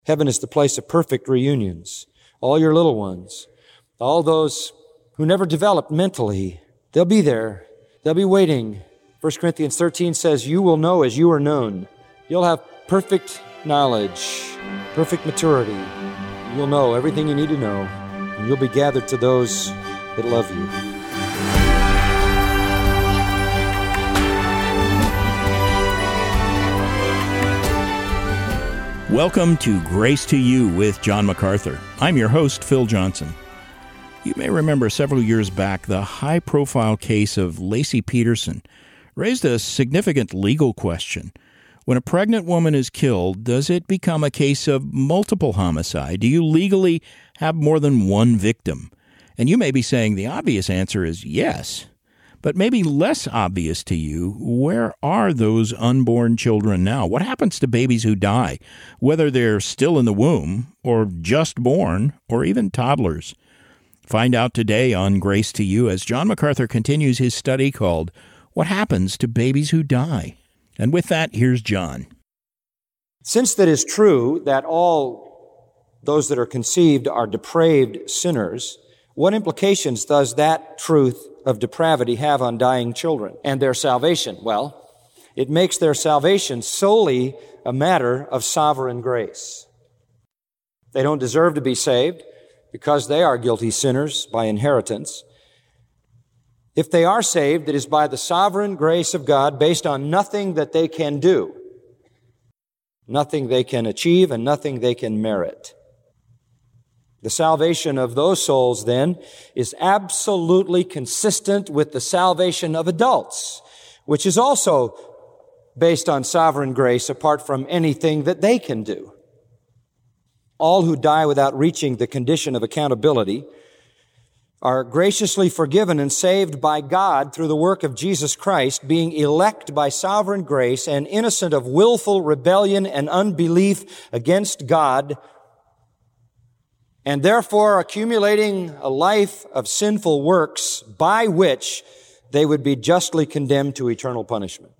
Heaven is the place of perfect reunions. All your little ones, all those who never developed mentally, they'll be there. They'll be waiting. 1 Corinthians 13 says, you will know as you are known. You'll have perfect knowledge, perfect maturity. You'll know everything you need to know, and you'll be gathered to those that love you. Welcome to Grace to You with John MacArthur. I'm your host, Phil Johnson. You may remember several years back, the high-profile case of Laci Peterson raised a significant legal question. When a pregnant woman is killed, does it become a case of multiple homicide? Do you legally have more than one victim? And you may be saying the obvious answer is yes. But maybe less obvious to you, where are those unborn children now? What happens to babies who die, whether they're still in the womb, or just born, or even toddlers? Find out today on Grace to You as John MacArthur continues his study called What Happens to Babies Who Die? And with that, here's John. Since that is true that all those that are conceived are depraved sinners, what implications does that truth of depravity have on dying children and their salvation? Well, it makes their salvation solely a matter of sovereign grace. They don't deserve to be saved because they are guilty sinners by inheritance. If they are saved, it is by the sovereign grace of God based on nothing that they can do, nothing they can achieve, and nothing they can merit. The salvation of those souls, then, is absolutely consistent with the salvation of adults, which is also based on sovereign grace apart from anything that they can do. All who die without reaching the condition of accountability are graciously forgiven and saved by God through the work of Jesus Christ, being elect by sovereign grace and innocent of willful rebellion and unbelief against God, and therefore accumulating a life of sinful works by which they would be justly condemned to eternal punishment.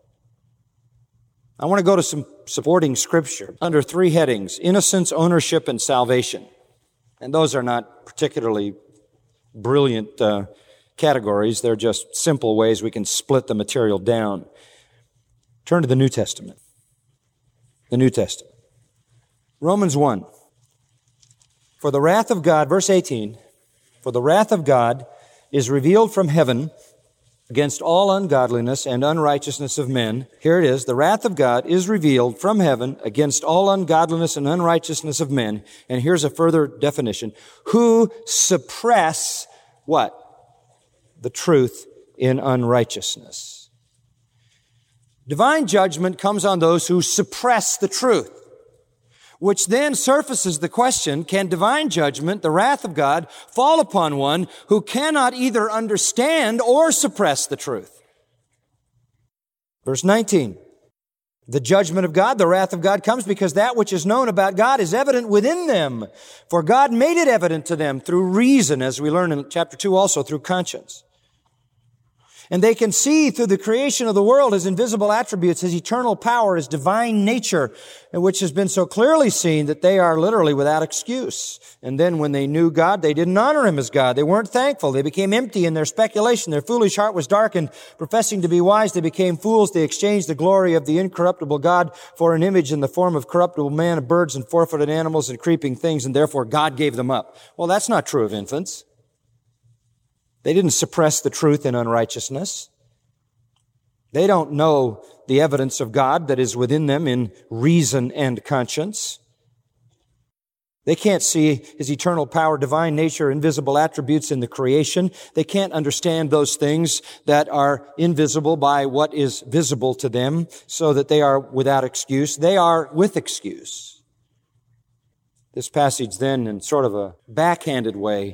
I want to go to some supporting scripture under three headings: innocence, ownership, and salvation. And those are not particularly brilliant categories. They're just simple ways we can split the material down. Turn to the New Testament. The New Testament. Romans 1. For the wrath of God, verse 18, for the wrath of God is revealed from heaven against all ungodliness and unrighteousness of men. Here it is. The wrath of God is revealed from heaven against all ungodliness and unrighteousness of men. And here's a further definition. Who suppress what? The truth in unrighteousness. Divine judgment comes on those who suppress the truth, which then surfaces the question, can divine judgment, the wrath of God, fall upon one who cannot either understand or suppress the truth? Verse 19, the judgment of God, the wrath of God comes because that which is known about God is evident within them. For God made it evident to them through reason, as we learn in chapter 2 also, through conscience. And they can see through the creation of the world His invisible attributes, His eternal power, His divine nature, which has been so clearly seen that they are literally without excuse. And then when they knew God, they didn't honor Him as God. They weren't thankful. They became empty in their speculation. Their foolish heart was darkened. Professing to be wise, they became fools. They exchanged the glory of the incorruptible God for an image in the form of corruptible man, of birds and four-footed animals and creeping things, and therefore God gave them up. Well, that's not true of infants. They didn't suppress the truth in unrighteousness. They don't know the evidence of God that is within them in reason and conscience. They can't see His eternal power, divine nature, invisible attributes in the creation. They can't understand those things that are invisible by what is visible to them, so that they are without excuse. They are with excuse. This passage then, in sort of a backhanded way,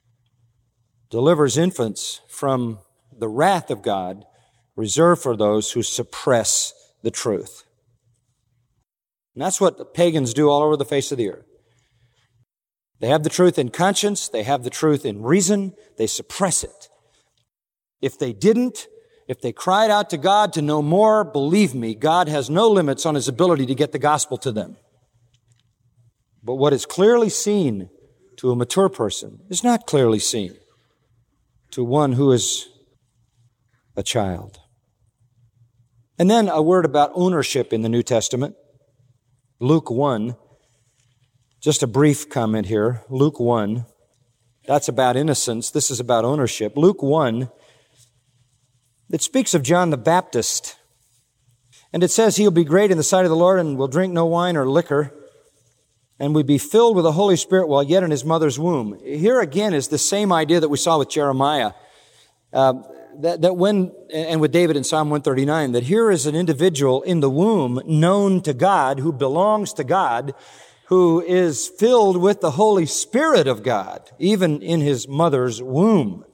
delivers infants from the wrath of God reserved for those who suppress the truth. And that's what the pagans do all over the face of the earth. They have the truth in conscience, they have the truth in reason, they suppress it. If they didn't, if they cried out to God to know more, believe me, God has no limits on His ability to get the gospel to them. But what is clearly seen to a mature person is not clearly seen to one who is a child. And then a word about ownership in the New Testament. Luke 1. Just a brief comment here. Luke 1. That's about innocence. This is about ownership. Luke 1. It speaks of John the Baptist. And it says he'll be great in the sight of the Lord and will drink no wine or liquor and will be filled with the Holy Spirit while yet in his mother's womb. Here again is the same idea that we saw with Jeremiah, that when, and with David in Psalm 139, that here is an individual in the womb known to God, who belongs to God, who is filled with the Holy Spirit of God, even in his mother's womb.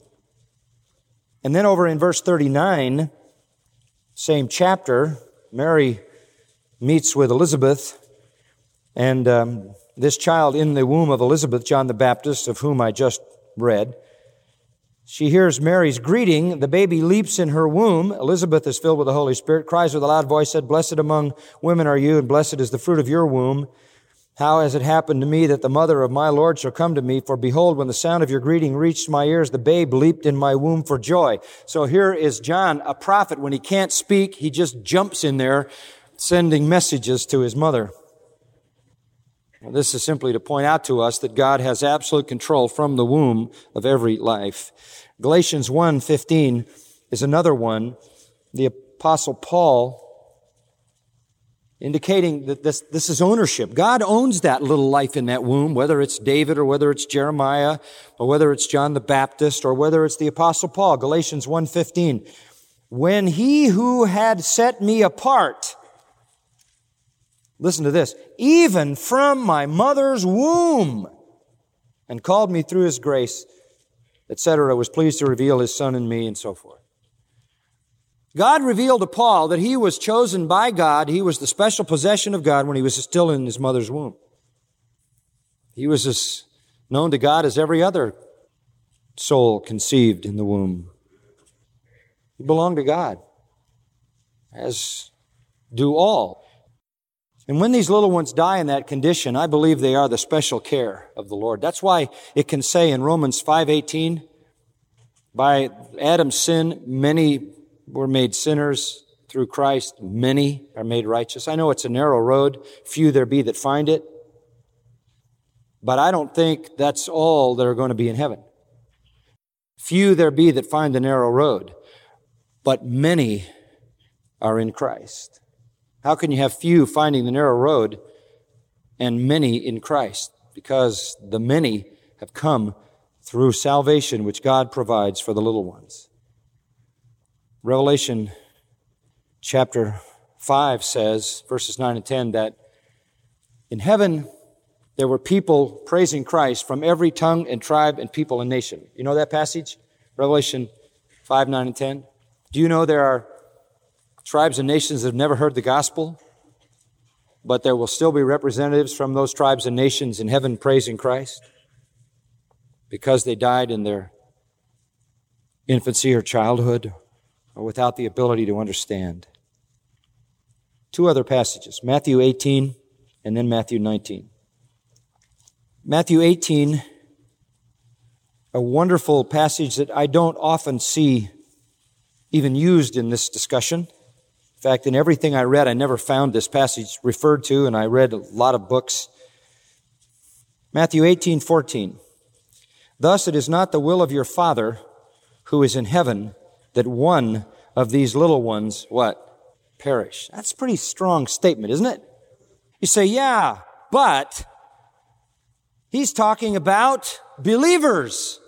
And then over in verse 39, same chapter, Mary meets with Elizabeth, and this child in the womb of Elizabeth, John the Baptist, of whom I just read, she hears Mary's greeting. The baby leaps in her womb. Elizabeth is filled with the Holy Spirit, cries with a loud voice, said, "Blessed among women are you, and blessed is the fruit of your womb. How has it happened to me that the mother of my Lord shall come to me? For behold, when the sound of your greeting reached my ears, the babe leaped in my womb for joy." So here is John, a prophet. When he can't speak, he just jumps in there, sending messages to his mother. Well, this is simply to point out to us that God has absolute control from the womb of every life. Galatians 1:15 is another one. The Apostle Paul indicating that this is ownership. God owns that little life in that womb, whether it's David or whether it's Jeremiah or whether it's John the Baptist or whether it's the Apostle Paul. Galatians 1:15. When he who had set me apart, listen to this, even from my mother's womb, and called me through his grace, etc., was pleased to reveal his Son in me, and so forth. God revealed to Paul that he was chosen by God. He was the special possession of God when he was still in his mother's womb. He was as known to God as every other soul conceived in the womb. He belonged to God, as do all. And when these little ones die in that condition, I believe they are the special care of the Lord. That's why it can say in Romans 5:18, by Adam's sin, many were made sinners. Through Christ, many are made righteous. I know it's a narrow road. Few there be that find it. But I don't think that's all that are going to be in heaven. Few there be that find the narrow road, but many are in Christ. How can you have few finding the narrow road and many in Christ? Because the many have come through salvation which God provides for the little ones. Revelation chapter 5 says, verses 9 and 10, that in heaven there were people praising Christ from every tongue and tribe and people and nation. You know that passage? Revelation 5, 9 and 10. Do you know there are tribes and nations that have never heard the gospel, but there will still be representatives from those tribes and nations in heaven praising Christ because they died in their infancy or childhood or without the ability to understand? Two other passages, Matthew 18 and then Matthew 19. Matthew 18, a wonderful passage that I don't often see even used in this discussion. In fact, in everything I read, I never found this passage referred to, and I read a lot of books. Matthew 18:14. Thus it is not the will of your Father who is in heaven that one of these little ones, what? Perish. That's a pretty strong statement, isn't it? You say, yeah, but he's talking about believers.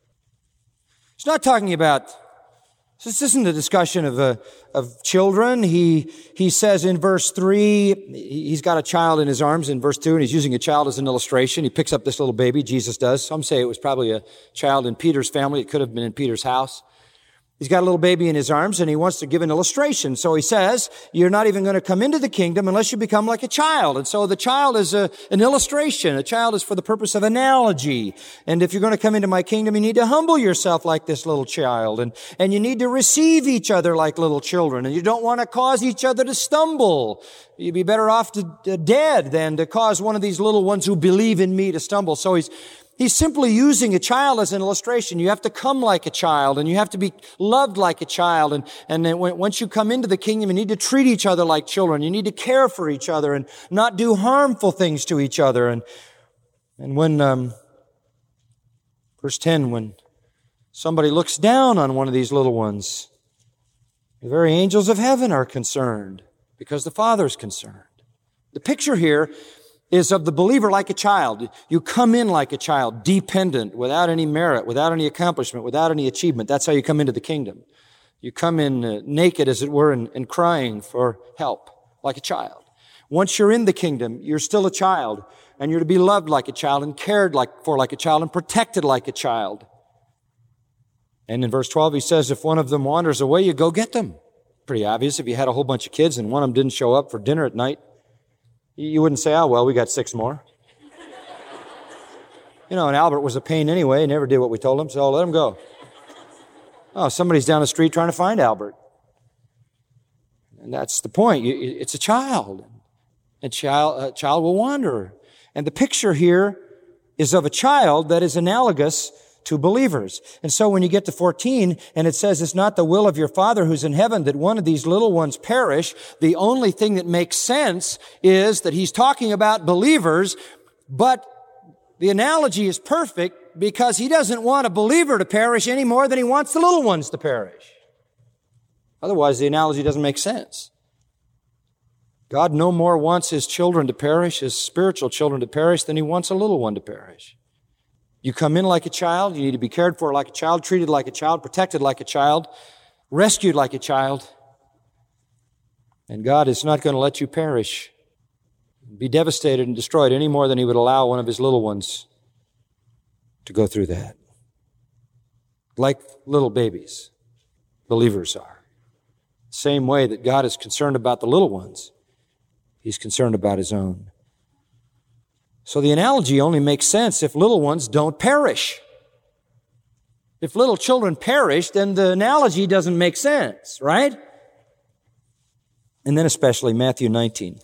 He's not talking about, this isn't a discussion of children. He says in verse 3, he's got a child in his arms in verse 2, and he's using a child as an illustration. He picks up this little baby, Jesus does. Some say it was probably a child in Peter's family. It could have been in Peter's house. He's got a little baby in his arms, and he wants to give an illustration. So he says, you're not even going to come into the kingdom unless you become like a child. And so the child is an illustration. A child is for the purpose of analogy. And if you're going to come into my kingdom, you need to humble yourself like this little child. And you need to receive each other like little children. And you don't want to cause each other to stumble. You'd be better off dead than to cause one of these little ones who believe in me to stumble. So he's simply using a child as an illustration. You have to come like a child, and you have to be loved like a child. And then once you come into the kingdom, you need to treat each other like children. You need to care for each other and not do harmful things to each other. And when, verse 10, when somebody looks down on one of these little ones, the very angels of heaven are concerned because the Father's concerned. The picture here is of the believer like a child. You come in like a child, dependent, without any merit, without any accomplishment, without any achievement. That's how you come into the kingdom. You come in naked, as it were, and crying for help, like a child. Once you're in the kingdom, you're still a child, and you're to be loved like a child, and cared for like a child, and protected like a child. And in verse 12, he says, if one of them wanders away, you go get them. Pretty obvious. If you had a whole bunch of kids and one of them didn't show up for dinner at night, you wouldn't say, oh, well, we got 6 more. And Albert was a pain anyway. He never did what we told him, so let him go. Oh, somebody's down the street trying to find Albert. And that's the point. It's a child. A child will wander. And the picture here is of a child that is analogous to believers. And so when you get to 14, and it says, it's not the will of your Father who's in heaven that one of these little ones perish, the only thing that makes sense is that he's talking about believers, but the analogy is perfect because he doesn't want a believer to perish any more than he wants the little ones to perish. Otherwise, the analogy doesn't make sense. God no more wants his children to perish, his spiritual children to perish, than he wants a little one to perish. You come in like a child, you need to be cared for like a child, treated like a child, protected like a child, rescued like a child. And God is not going to let you perish, be devastated and destroyed any more than he would allow one of his little ones to go through that. Like little babies, believers are. Same way that God is concerned about the little ones, he's concerned about his own. So the analogy only makes sense if little ones don't perish. If little children perish, then the analogy doesn't make sense, right? And then especially Matthew 19.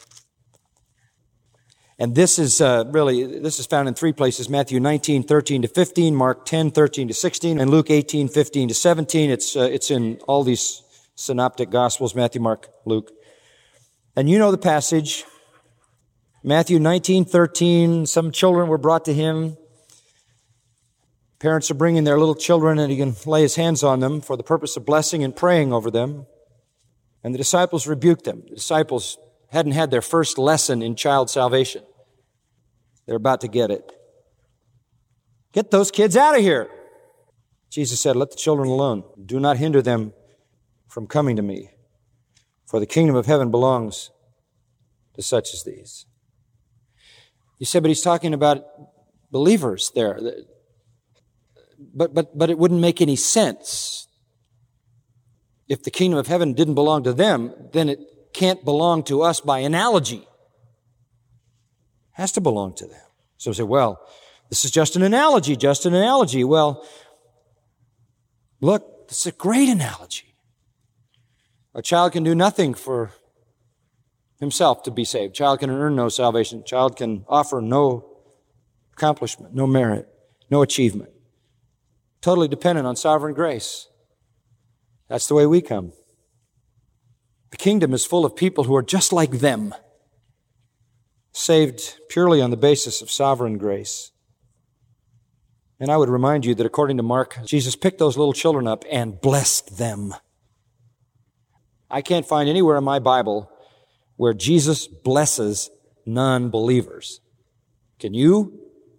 And this is found in 3 places: Matthew 19, 13 to 15, Mark 10, 13 to 16, and Luke 18, 15 to 17. It's in all these synoptic gospels, Matthew, Mark, Luke. And you know the passage. Matthew 19:13, some children were brought to him. Parents are bringing their little children, and he can lay his hands on them for the purpose of blessing and praying over them. And the disciples rebuked them. The disciples hadn't had their first lesson in child salvation. They're about to get it. Get those kids out of here. Jesus said, let the children alone. Do not hinder them from coming to me, for the kingdom of heaven belongs to such as these. You said, but he's talking about believers there. But it wouldn't make any sense. If the kingdom of heaven didn't belong to them, then it can't belong to us by analogy. It has to belong to them. So we say, well, this is just an analogy, Well, look, this is a great analogy. A child can do nothing for himself to be saved. Child can earn no salvation. Child can offer no accomplishment, no merit, no achievement. Totally dependent on sovereign grace. That's the way we come. The kingdom is full of people who are just like them, saved purely on the basis of sovereign grace. And I would remind you that according to Mark, Jesus picked those little children up and blessed them. I can't find anywhere in my Bible where Jesus blesses non-believers. Can you?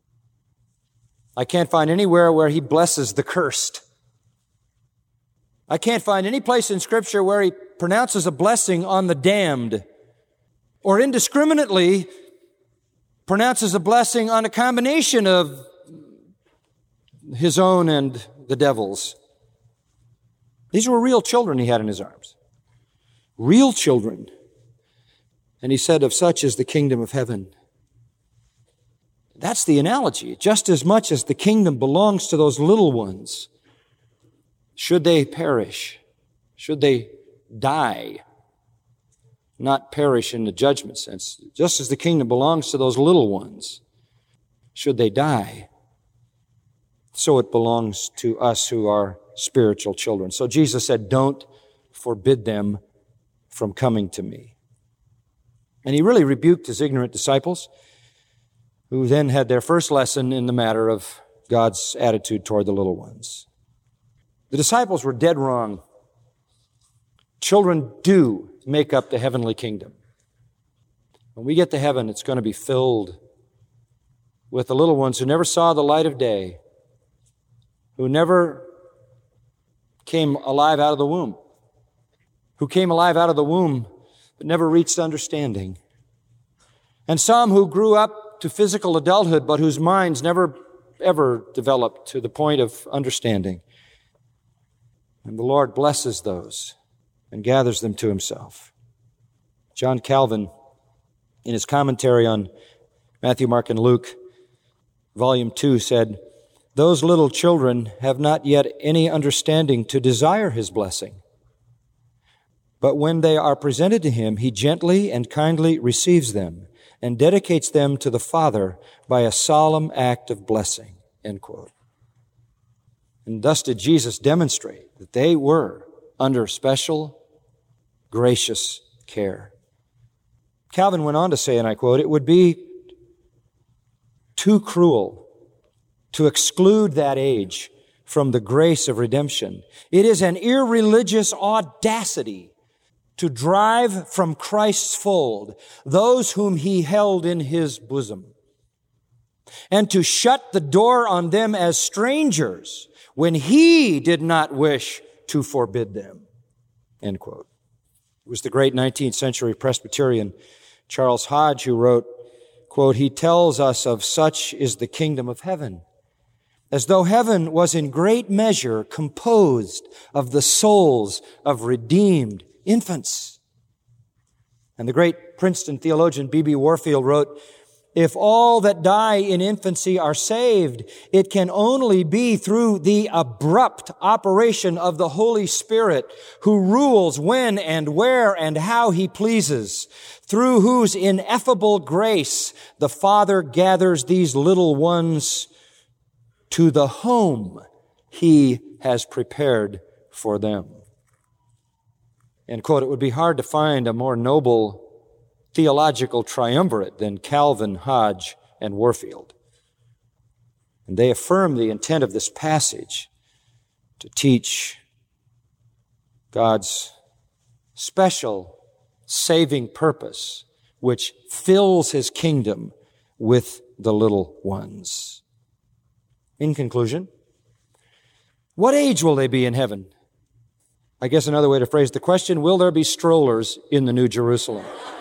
I can't find anywhere where he blesses the cursed. I can't find any place in Scripture where he pronounces a blessing on the damned, or indiscriminately pronounces a blessing on a combination of his own and the devil's. These were real children he had in his arms. Real children. And he said, of such is the kingdom of heaven. That's the analogy. Just as much as the kingdom belongs to those little ones, should they perish, should they die, not perish in the judgment sense. Just as the kingdom belongs to those little ones, should they die, so it belongs to us who are spiritual children. So Jesus said, don't forbid them from coming to me. And he really rebuked his ignorant disciples, who then had their first lesson in the matter of God's attitude toward the little ones. The disciples were dead wrong. Children do make up the heavenly kingdom. When we get to heaven, it's going to be filled with the little ones who never saw the light of day, who never came alive out of the womb, who came alive out of the womb but never reached understanding, and some who grew up to physical adulthood but whose minds never ever developed to the point of understanding. And the Lord blesses those and gathers them to himself. John Calvin, in his commentary on Matthew, Mark, and Luke, Volume 2, said, "Those little children have not yet any understanding to desire his blessing. But when they are presented to him, he gently and kindly receives them and dedicates them to the Father by a solemn act of blessing." End quote. And thus did Jesus demonstrate that they were under special, gracious care. Calvin went on to say, and I quote, "It would be too cruel to exclude that age from the grace of redemption. It is an irreligious audacity to drive from Christ's fold those whom he held in his bosom, and to shut the door on them as strangers when he did not wish to forbid them." End quote. It was the great 19th century Presbyterian Charles Hodge who wrote, quote, "He tells us of such is the kingdom of heaven, as though heaven was in great measure composed of the souls of redeemed infants." And the great Princeton theologian B.B. Warfield wrote, "If all that die in infancy are saved, it can only be through the abrupt operation of the Holy Spirit, who rules when and where and how he pleases, through whose ineffable grace the Father gathers these little ones to the home he has prepared for them." End quote. It would be hard to find a more noble theological triumvirate than Calvin, Hodge, and Warfield. And they affirm the intent of this passage to teach God's special saving purpose, which fills his kingdom with the little ones. In conclusion, what age will they be in heaven? I guess another way to phrase the question, will there be strollers in the New Jerusalem?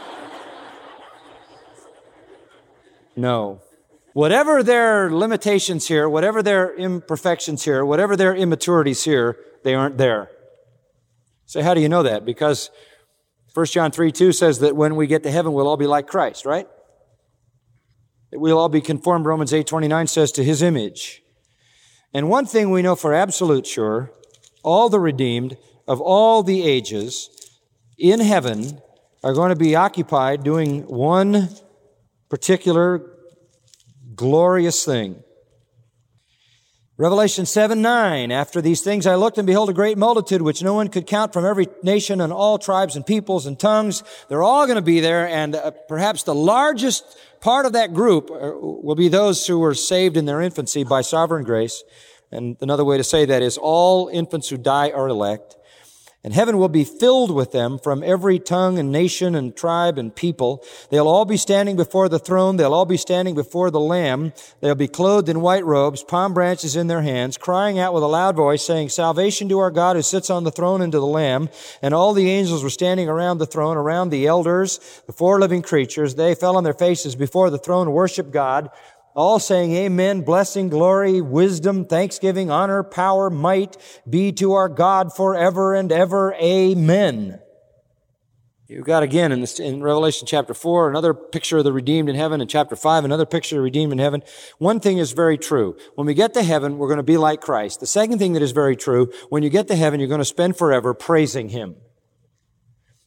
No. Whatever their limitations here, whatever their imperfections here, whatever their immaturities here, they aren't there. So how do you know that? Because 1 John 3:2 says that when we get to heaven, we'll all be like Christ, right? That we'll all be conformed, Romans 8:29 says, to his image. And one thing we know for absolute sure, all the redeemed of all the ages in heaven are going to be occupied doing one particular glorious thing. Revelation 7:9, "After these things I looked, and behold, a great multitude, which no one could count, from every nation and all tribes and peoples and tongues." They're all going to be there, and perhaps the largest part of that group will be those who were saved in their infancy by sovereign grace. And another way to say that is all infants who die are elect. And heaven will be filled with them from every tongue and nation and tribe and people. They'll all be standing before the throne. They'll all be standing before the Lamb. They'll be clothed in white robes, palm branches in their hands, crying out with a loud voice, saying, "Salvation to our God who sits on the throne and to the Lamb." And all the angels were standing around the throne, around the elders, the four living creatures. They fell on their faces before the throne and worshiped God, all saying, "Amen, blessing, glory, wisdom, thanksgiving, honor, power, might be to our God forever and ever. Amen." You've got again in Revelation chapter 4, another picture of the redeemed in heaven. In chapter 5, another picture of the redeemed in heaven. One thing is very true. When we get to heaven, we're going to be like Christ. The second thing that is very true, when you get to heaven, you're going to spend forever praising him.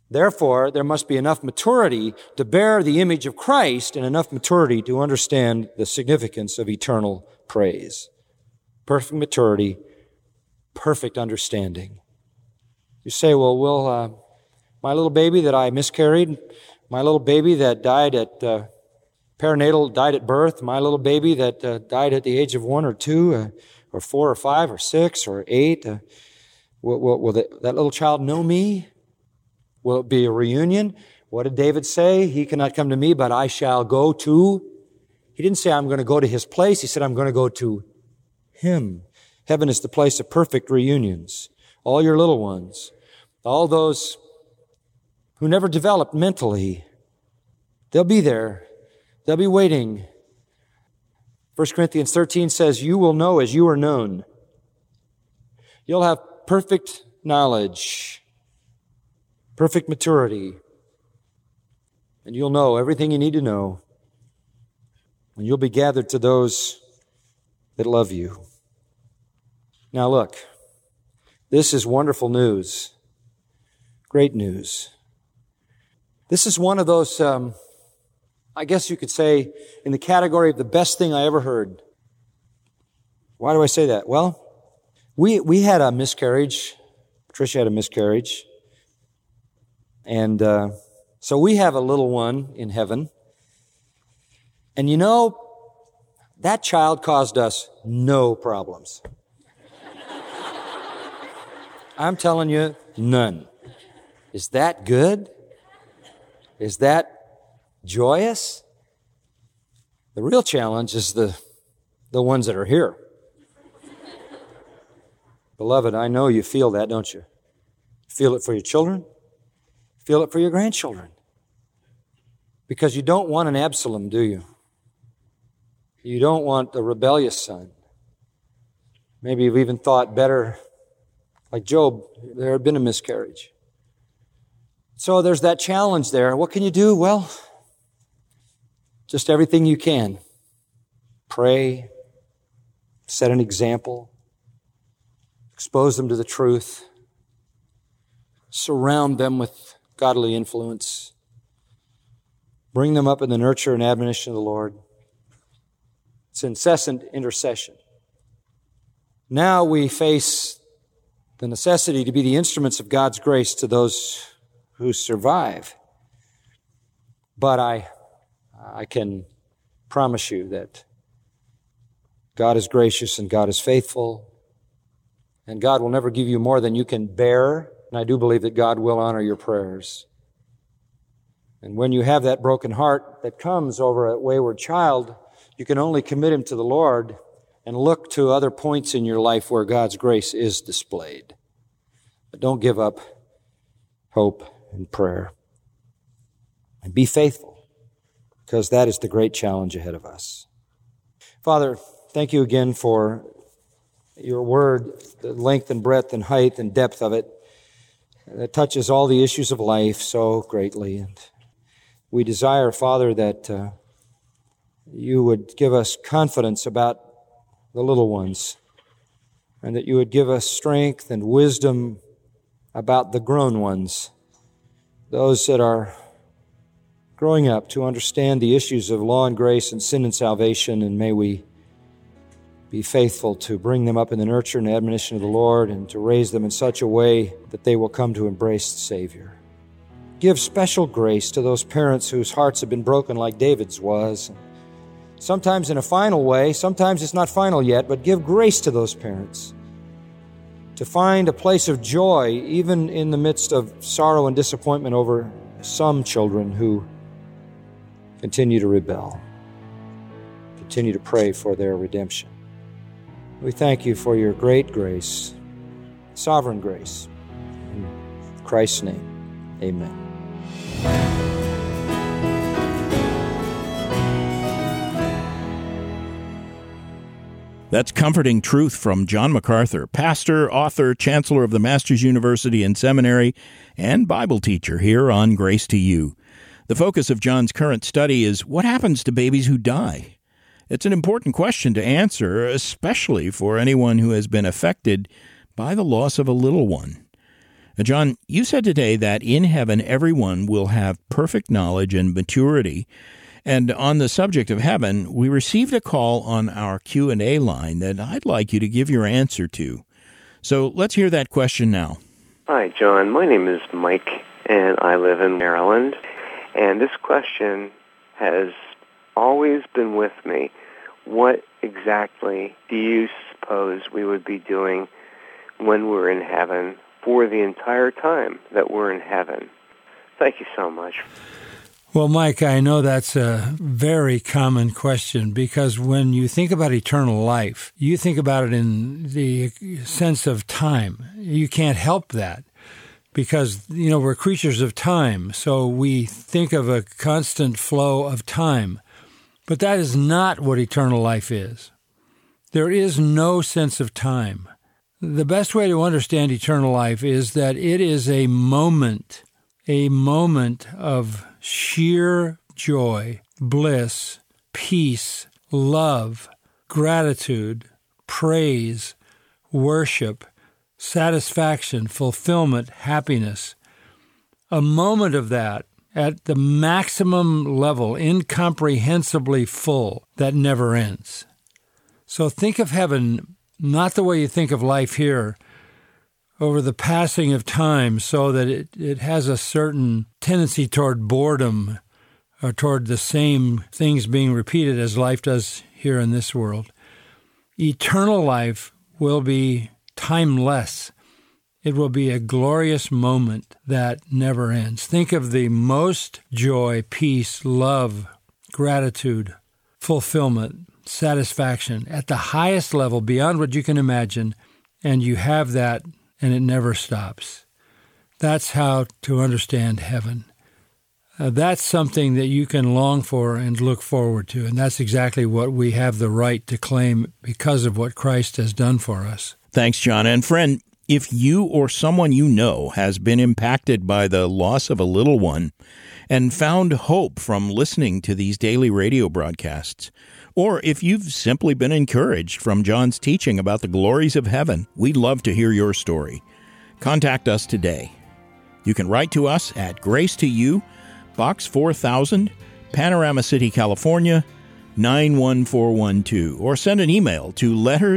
Therefore, there must be enough maturity to bear the image of Christ and enough maturity to understand the significance of eternal praise. Perfect maturity, perfect understanding. You say, well, my little baby that I miscarried, my little baby that died at perinatal, died at birth, my little baby that died at the age of 1 or 2 or 4 or 5 or 6 or 8, will that little child know me? Will it be a reunion? What did David say? He cannot come to me, but I shall go to. He didn't say I'm going to go to his place. He said I'm going to go to him. Heaven is the place of perfect reunions. All your little ones, all those who never developed mentally, they'll be there. They'll be waiting. 1 Corinthians 13 says, you will know as you are known. You'll have perfect knowledge, perfect maturity, and you'll know everything you need to know, and you'll be gathered to those that love you. Now look, this is wonderful news, great news. This is one of those, I guess you could say, in the category of the best thing I ever heard. Why do I say that? Well, we had a miscarriage. Patricia had a miscarriage. And so we have a little one in heaven. And you know, that child caused us no problems. I'm telling you, none. Is that good? Is that joyous? The real challenge is the ones that are here. Beloved, I know you feel that, don't you? Feel it for your children? Feel it for your grandchildren. Because you don't want an Absalom, do you? You don't want a rebellious son. Maybe you've even thought better, like Job, there had been a miscarriage. So there's that challenge there. What can you do? Well, just everything you can. Pray, set an example, expose them to the truth, surround them with godly influence, bring them up in the nurture and admonition of the Lord. It's incessant intercession. Now we face the necessity to be the instruments of God's grace to those who survive. But I can promise you that God is gracious and God is faithful, and God will never give you more than you can bear, and I do believe that God will honor your prayers. And when you have that broken heart that comes over a wayward child, you can only commit him to the Lord and look to other points in your life where God's grace is displayed. But don't give up hope and prayer. And be faithful, because that is the great challenge ahead of us. Father, thank you again for your word, the length and breadth and height and depth of it. That touches all the issues of life so greatly. And we desire, Father, that you would give us confidence about the little ones, and that you would give us strength and wisdom about the grown ones, those that are growing up to understand the issues of law and grace and sin and salvation, and may we be faithful to bring them up in the nurture and admonition of the Lord and to raise them in such a way that they will come to embrace the Savior. Give special grace to those parents whose hearts have been broken like David's was. Sometimes in a final way, sometimes it's not final yet, but give grace to those parents to find a place of joy even in the midst of sorrow and disappointment over some children who continue to rebel. Continue to pray for their redemption. We thank you for your great grace, sovereign grace. In Christ's name, amen. That's comforting truth from John MacArthur, pastor, author, chancellor of the Masters University and Seminary, and Bible teacher here on Grace to You. The focus of John's current study is what happens to babies who die. It's an important question to answer, especially for anyone who has been affected by the loss of a little one. Now, John, you said today that in heaven everyone will have perfect knowledge and maturity. And on the subject of heaven, we received a call on our Q&A line that I'd like you to give your answer to. So let's hear that question now. Hi, John. My name is Mike, and I live in Maryland. And this question has always been with me. What exactly do you suppose we would be doing when we're in heaven for the entire time that we're in heaven? Thank you so much. Well, Mike, I know that's a very common question because when you think about eternal life, you think about it in the sense of time. You can't help that because, we're creatures of time, so we think of a constant flow of time. But that is not what eternal life is. There is no sense of time. The best way to understand eternal life is that it is a moment of sheer joy, bliss, peace, love, gratitude, praise, worship, satisfaction, fulfillment, happiness. A moment of that at the maximum level, incomprehensibly full, that never ends. So think of heaven not the way you think of life here, over the passing of time, so that it has a certain tendency toward boredom or toward the same things being repeated as life does here in this world. Eternal life will be timeless. It will be a glorious moment that never ends. Think of the most joy, peace, love, gratitude, fulfillment, satisfaction at the highest level, beyond what you can imagine, and you have that, and it never stops. That's how to understand heaven. That's something that you can long for and look forward to, and that's exactly what we have the right to claim because of what Christ has done for us. Thanks, John. And friend, if you or someone you know has been impacted by the loss of a little one and found hope from listening to these daily radio broadcasts, or if you've simply been encouraged from John's teaching about the glories of heaven, we'd love to hear your story. Contact us today. You can write to us at Grace to You, Box 4000, Panorama City, California, 91412, or send an email to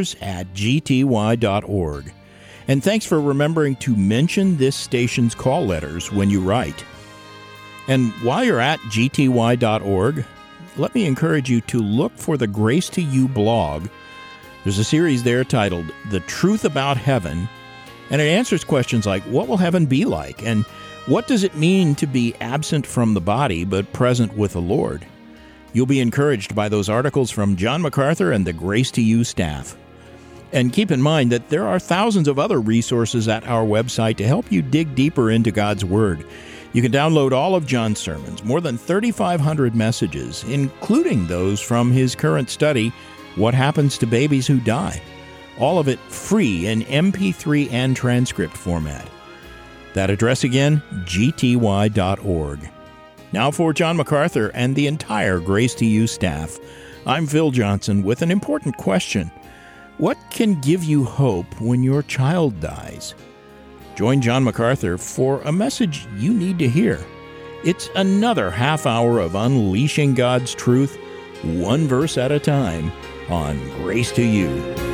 letters@gty.org. And thanks for remembering to mention this station's call letters when you write. And while you're at gty.org, let me encourage you to look for the Grace to You blog. There's a series there titled The Truth About Heaven, and it answers questions like, what will heaven be like? And what does it mean to be absent from the body but present with the Lord? You'll be encouraged by those articles from John MacArthur and the Grace to You staff. And keep in mind that there are thousands of other resources at our website to help you dig deeper into God's Word. You can download all of John's sermons, more than 3,500 messages, including those from his current study, What Happens to Babies Who Die. All of it free in MP3 and transcript format. That address again, gty.org. Now for John MacArthur and the entire Grace to You staff, I'm Phil Johnson with an important question. What can give you hope when your child dies? Join John MacArthur for a message you need to hear. It's another half hour of unleashing God's truth, one verse at a time, on Grace to You.